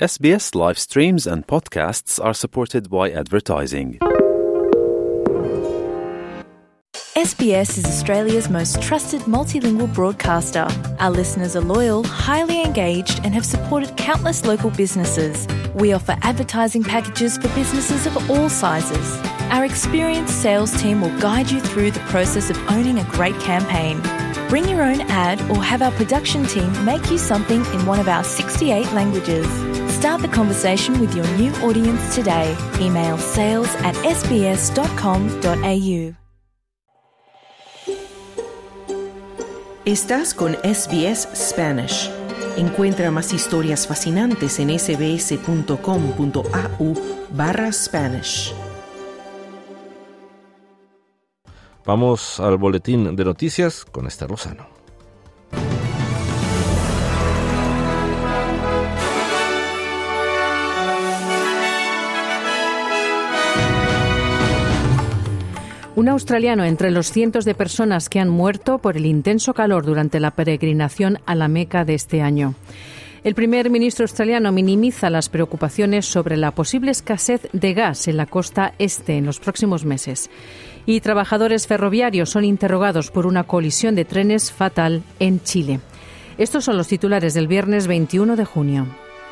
SBS live streams and podcasts are supported by advertising. SBS is Australia's most trusted multilingual broadcaster. Our listeners are loyal, highly engaged, and have supported countless local businesses. We offer advertising packages for businesses of all sizes. Our experienced sales team will guide you through the process of owning a great campaign. Bring your own ad or have our production team make you something in one of our 68 languages. Start the conversation with your new audience today. Email sales@sbs.com.au. Estás con SBS Spanish. Encuentra más historias fascinantes en sbs.com.au/Spanish. Vamos al boletín de noticias con Esther Lozano. Un australiano entre los cientos de personas que han muerto por el intenso calor durante la peregrinación a la Meca de este año. El primer ministro australiano minimiza las preocupaciones sobre la posible escasez de gas en la costa este en los próximos meses. Y trabajadores ferroviarios son interrogados por una colisión de trenes fatal en Chile. Estos son los titulares del viernes 21 de junio.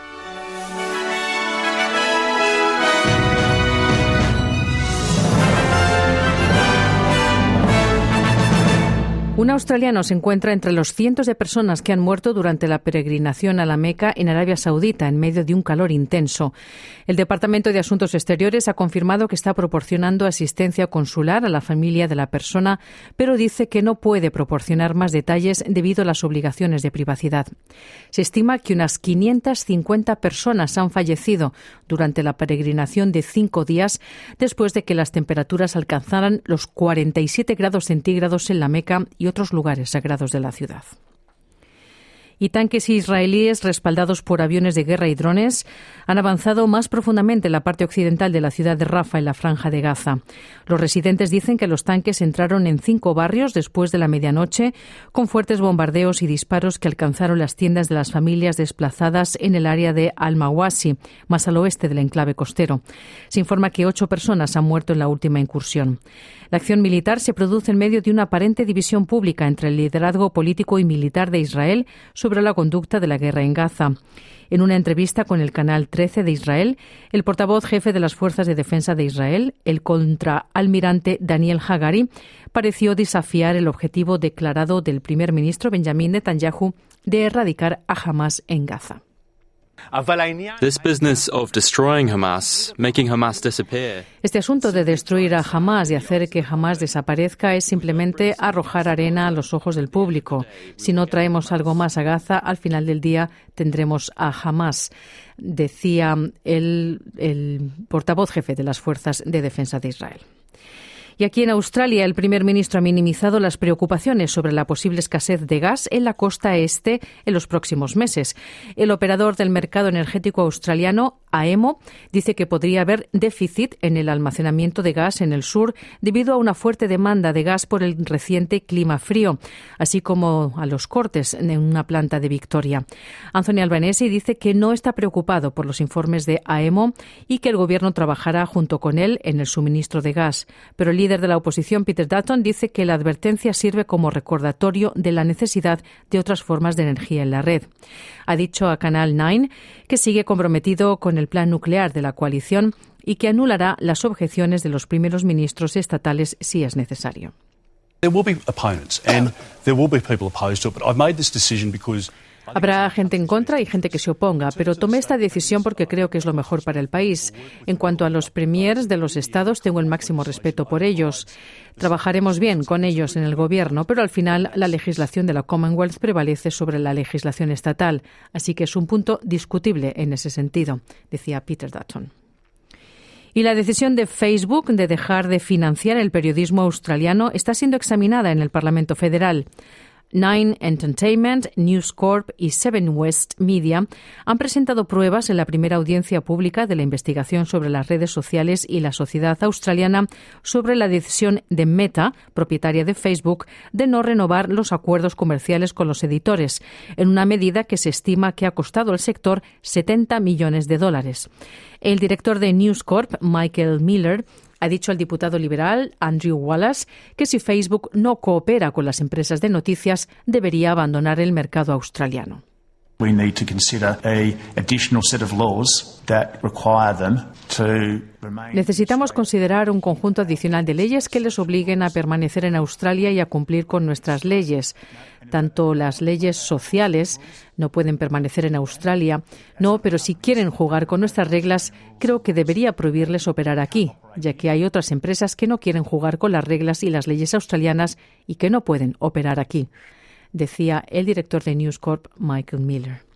Un australiano se encuentra entre los cientos de personas que han muerto durante la peregrinación a la Meca en Arabia Saudita en medio de un calor intenso. El Departamento de Asuntos Exteriores ha confirmado que está proporcionando asistencia consular a la familia de la persona, pero dice que no puede proporcionar más detalles debido a las obligaciones de privacidad. Se estima que unas 550 personas han fallecido durante la peregrinación de 5 días después de que las temperaturas alcanzaran los 47 grados centígrados en la Meca y otros lugares sagrados de la ciudad. Y tanques israelíes respaldados por aviones de guerra y drones han avanzado más profundamente en la parte occidental de la ciudad de Rafah, en la Franja de Gaza. Los residentes dicen que los tanques entraron en 5 barrios después de la medianoche, con fuertes bombardeos y disparos que alcanzaron las tiendas de las familias desplazadas en el área de Al-Mawasi, más al oeste del enclave costero. Se informa que 8 personas han muerto en la última incursión. La acción militar se produce en medio de una aparente división pública entre el liderazgo político y militar de Israel sobre la conducta de la guerra en Gaza. En una entrevista con el Canal 13 de Israel, el portavoz jefe de las Fuerzas de Defensa de Israel, el contraalmirante Daniel Hagari, pareció desafiar el objetivo declarado del primer ministro Benjamin Netanyahu de erradicar a Hamas en Gaza. This business of destroying Hamas, making Hamas disappear. Este asunto de destruir a Hamas y hacer que Hamas desaparezca es simplemente arrojar arena a los ojos del público. Si no traemos algo más a Gaza, al final del día tendremos a Hamas, decía el portavoz jefe de las Fuerzas de Defensa de Israel. Y aquí en Australia, el primer ministro ha minimizado las preocupaciones sobre la posible escasez de gas en la costa este en los próximos meses. El operador del mercado energético australiano, AEMO, dice que podría haber déficit en el almacenamiento de gas en el sur debido a una fuerte demanda de gas por el reciente clima frío, así como a los cortes en una planta de Victoria. Anthony Albanese dice que no está preocupado por los informes de AEMO y que el gobierno trabajará junto con él en el suministro de gas, pero el líder de la oposición, Peter Dutton, dice que la advertencia sirve como recordatorio de la necesidad de otras formas de energía en la red. Ha dicho a Canal 9 que sigue comprometido con el plan nuclear de la coalición y que anulará las objeciones de los primeros ministros estatales si es necesario. There will be opponents and there will be people opposed to it, but I've made this decision because Habrá gente en contra y gente que se oponga, pero tomé esta decisión porque creo que es lo mejor para el país. En cuanto a los premiers de los estados, tengo el máximo respeto por ellos. Trabajaremos bien con ellos en el gobierno, pero al final la legislación de la Commonwealth prevalece sobre la legislación estatal, así que es un punto discutible en ese sentido, decía Peter Dutton. Y la decisión de Facebook de dejar de financiar el periodismo australiano está siendo examinada en el Parlamento Federal. Nine Entertainment, News Corp y Seven West Media han presentado pruebas en la primera audiencia pública de la investigación sobre las redes sociales y la sociedad australiana sobre la decisión de Meta, propietaria de Facebook, de no renovar los acuerdos comerciales con los editores, en una medida que se estima que ha costado al sector $70 millones. El director de News Corp, Michael Miller, ha dicho al diputado liberal Andrew Wallace que si Facebook no coopera con las empresas de noticias, debería abandonar el mercado australiano. We need to consider an additional set of laws that require them to remain. Necesitamos considerar un conjunto adicional de leyes que les obliguen a permanecer en Australia y a cumplir con nuestras leyes. Tanto las leyes sociales no pueden permanecer en Australia, no, pero si quieren jugar con nuestras reglas, creo que debería prohibirles operar aquí, ya que hay otras empresas que no quieren jugar con las reglas y las leyes australianas y que no pueden operar aquí, decía el director de News Corp, Michael Miller.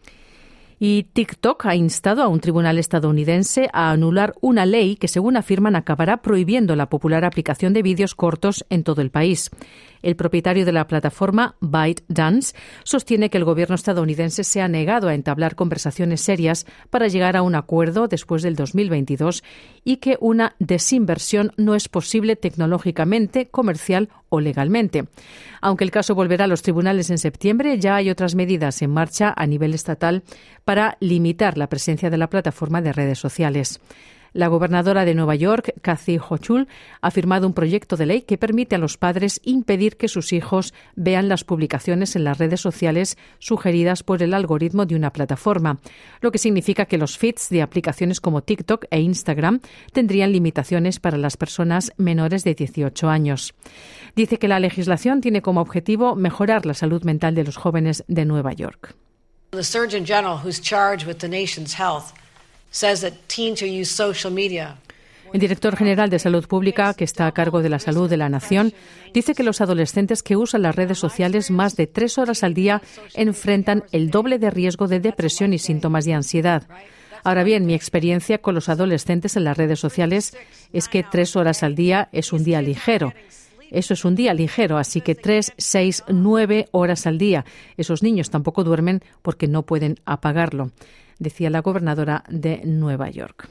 Y TikTok ha instado a un tribunal estadounidense a anular una ley que, según afirman, acabará prohibiendo la popular aplicación de vídeos cortos en todo el país. El propietario de la plataforma, ByteDance, sostiene que el gobierno estadounidense se ha negado a entablar conversaciones serias para llegar a un acuerdo después del 2022 y que una desinversión no es posible tecnológicamente, comercial o legalmente. Aunque el caso volverá a los tribunales en septiembre, ya hay otras medidas en marcha a nivel estatal para limitar la presencia de la plataforma de redes sociales. La gobernadora de Nueva York, Kathy Hochul, ha firmado un proyecto de ley que permite a los padres impedir que sus hijos vean las publicaciones en las redes sociales sugeridas por el algoritmo de una plataforma, lo que significa que los feeds de aplicaciones como TikTok e Instagram tendrían limitaciones para las personas menores de 18 años. Dice que la legislación tiene como objetivo mejorar la salud mental de los jóvenes de Nueva York. The Surgeon General, who's charged with the nation's health, says that teens who use social media. El director general de Salud Pública, que está a cargo de la salud de la nación, dice que los adolescentes que usan las redes sociales más de 3 horas al día enfrentan el doble de riesgo de depresión y síntomas de ansiedad. Ahora bien, mi experiencia con los adolescentes en las redes sociales es que 3 horas al día es un día ligero. Eso es un día ligero, así que 3, 6, 9 horas al día. Esos niños tampoco duermen porque no pueden apagarlo, decía la gobernadora de Nueva York.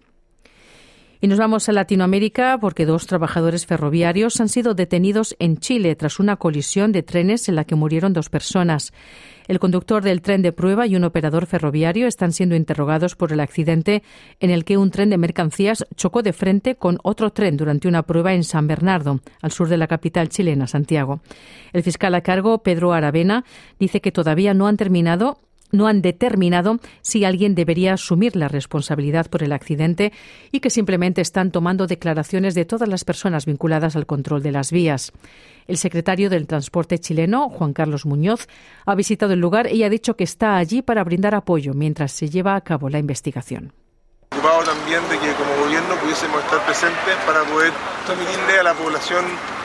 Y nos vamos a Latinoamérica porque 2 trabajadores ferroviarios han sido detenidos en Chile tras una colisión de trenes en la que murieron 2 personas. El conductor del tren de prueba y un operador ferroviario están siendo interrogados por el accidente en el que un tren de mercancías chocó de frente con otro tren durante una prueba en San Bernardo, al sur de la capital chilena, Santiago. El fiscal a cargo, Pedro Aravena, dice que todavía no han determinado si alguien debería asumir la responsabilidad por el accidente y que simplemente están tomando declaraciones de todas las personas vinculadas al control de las vías. El secretario del Transporte chileno, Juan Carlos Muñoz, ha visitado el lugar y ha dicho que está allí para brindar apoyo mientras se lleva a cabo la investigación. Preocupado también de que como gobierno pudiésemos estar presentes para poder transmitirle a la población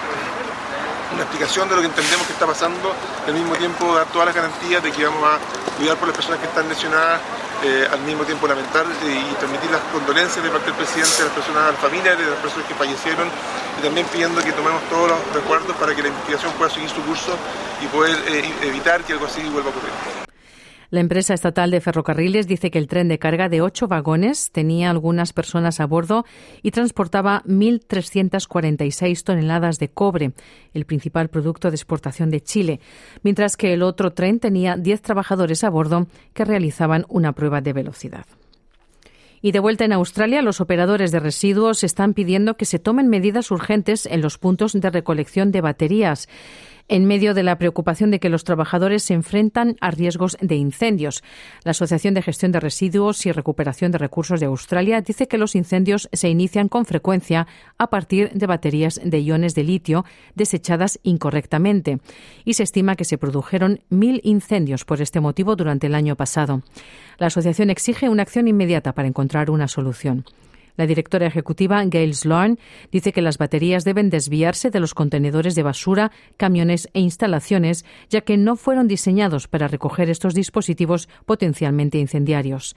una explicación de lo que entendemos que está pasando, y al mismo tiempo dar todas las garantías de que vamos a cuidar por las personas que están lesionadas, al mismo tiempo lamentar y transmitir las condolencias de parte del presidente a las personas, a las familias de las personas que fallecieron, y también pidiendo que tomemos todos los recuerdos para que la investigación pueda seguir su curso y poder evitar que algo así vuelva a ocurrir. La empresa estatal de ferrocarriles dice que el tren de carga de 8 vagones tenía algunas personas a bordo y transportaba 1.346 toneladas de cobre, el principal producto de exportación de Chile, mientras que el otro tren tenía 10 trabajadores a bordo que realizaban una prueba de velocidad. Y de vuelta en Australia, los operadores de residuos están pidiendo que se tomen medidas urgentes en los puntos de recolección de baterías, en medio de la preocupación de que los trabajadores se enfrentan a riesgos de incendios. La Asociación de Gestión de Residuos y Recuperación de Recursos de Australia dice que los incendios se inician con frecuencia a partir de baterías de iones de litio desechadas incorrectamente, y se estima que se produjeron 1.000 incendios por este motivo durante el año pasado. La asociación exige una acción inmediata para encontrar una solución. La directora ejecutiva, Gail Sloan, dice que las baterías deben desviarse de los contenedores de basura, camiones e instalaciones, ya que no fueron diseñados para recoger estos dispositivos potencialmente incendiarios.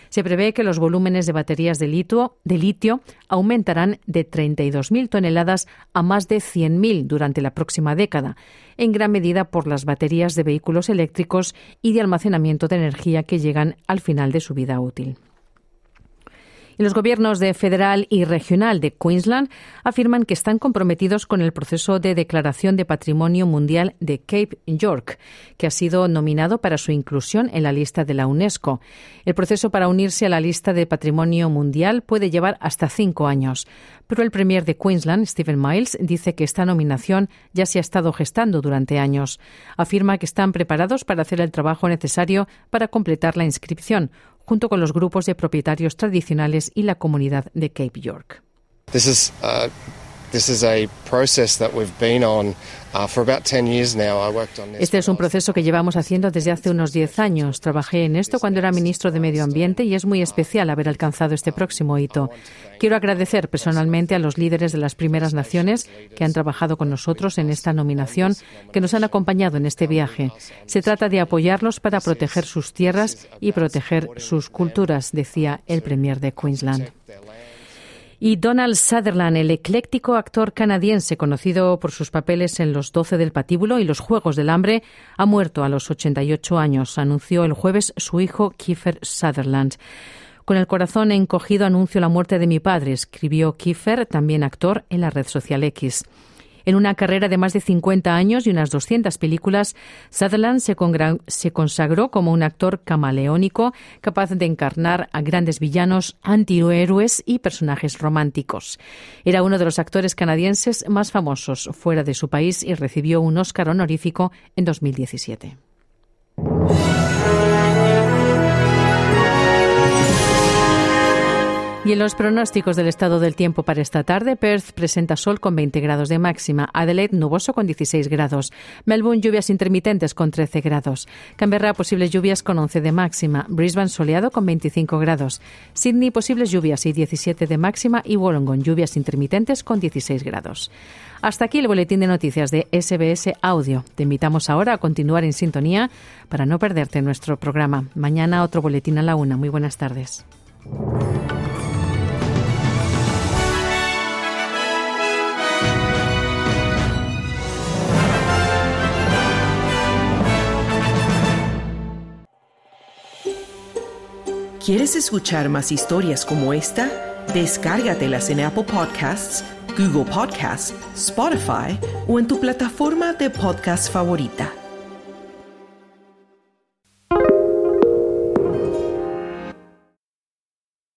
Se prevé que los volúmenes de baterías de litio aumentarán de 32.000 toneladas a más de 100.000 durante la próxima década, en gran medida por las baterías de vehículos eléctricos y de almacenamiento de energía que llegan al final de su vida útil. Y los gobiernos federal y regional de Queensland afirman que están comprometidos con el proceso de declaración de Patrimonio Mundial de Cape York, que ha sido nominado para su inclusión en la lista de la UNESCO. El proceso para unirse a la lista de Patrimonio Mundial puede llevar hasta 5 años, pero el premier de Queensland, Stephen Miles, dice que esta nominación ya se ha estado gestando durante años. Afirma que están preparados para hacer el trabajo necesario para completar la inscripción, junto con los grupos de propietarios tradicionales y la comunidad de Cape York. This is a process that we've been on for about 10 years now. I worked on this. Este es un proceso que llevamos haciendo desde hace unos 10 años. Trabajé en esto cuando era ministro de Medio Ambiente y es muy especial haber alcanzado este próximo hito. Quiero agradecer personalmente a los líderes de las primeras naciones que han trabajado con nosotros en esta nominación, que nos han acompañado en este viaje. Se trata de apoyarlos para proteger sus tierras y proteger sus culturas, decía el premier de Queensland. Y Donald Sutherland, el ecléctico actor canadiense conocido por sus papeles en Los 12 del Patíbulo y Los Juegos del Hambre, ha muerto a los 88 años, anunció el jueves su hijo Kiefer Sutherland. Con el corazón encogido anuncio la muerte de mi padre, escribió Kiefer, también actor, en la red social X. En una carrera de más de 50 años y unas 200 películas, Sutherland se consagró como un actor camaleónico, capaz de encarnar a grandes villanos, antihéroes y personajes románticos. Era uno de los actores canadienses más famosos fuera de su país y recibió un Oscar honorífico en 2017. Y en los pronósticos del estado del tiempo para esta tarde, Perth presenta sol con 20 grados de máxima, Adelaide nuboso con 16 grados, Melbourne lluvias intermitentes con 13 grados, Canberra posibles lluvias con 11 de máxima, Brisbane soleado con 25 grados, Sydney posibles lluvias y 17 de máxima y Wollongong lluvias intermitentes con 16 grados. Hasta aquí el boletín de noticias de SBS Audio. Te invitamos ahora a continuar en sintonía para no perderte nuestro programa. Mañana otro boletín a la 1. Muy buenas tardes. ¿Quieres escuchar más historias como esta? Descárgatelas en Apple Podcasts, Google Podcasts, Spotify o en tu plataforma de podcast favorita.